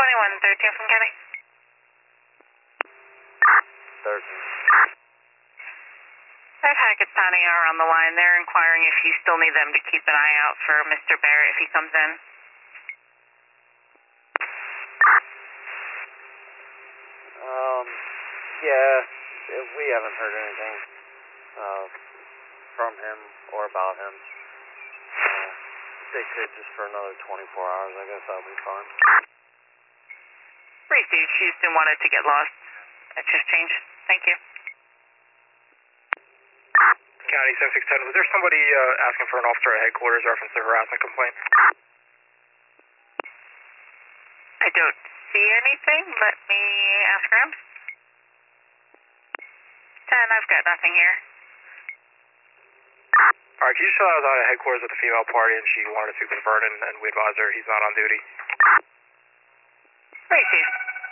2113 from County. 13. I've had Pakistani are on the line. They're inquiring if you still need them to keep an eye out for Mr. Barrett if he comes in. Yeah, we haven't heard anything from him or about him. They could just for another 24 hours. I guess that'll be fine. Received. Houston wanted to get lost. That just changed. Thank you. County 7610, was there somebody asking for an officer at headquarters reference to harassment complaint? I don't see anything. Let me ask Rams. 10, I've got nothing here. Alright, can you just tell I was out at headquarters with a female party and she wanted to speak with Vernon and we advised her he's not on duty? Received.